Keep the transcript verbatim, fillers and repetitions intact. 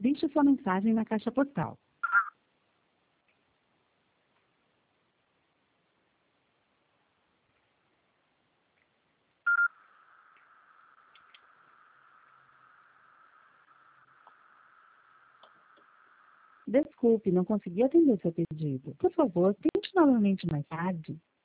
Deixe sua mensagem na caixa postal. Desculpe, não consegui atender seu pedido. Por favor, tente novamente mais tarde.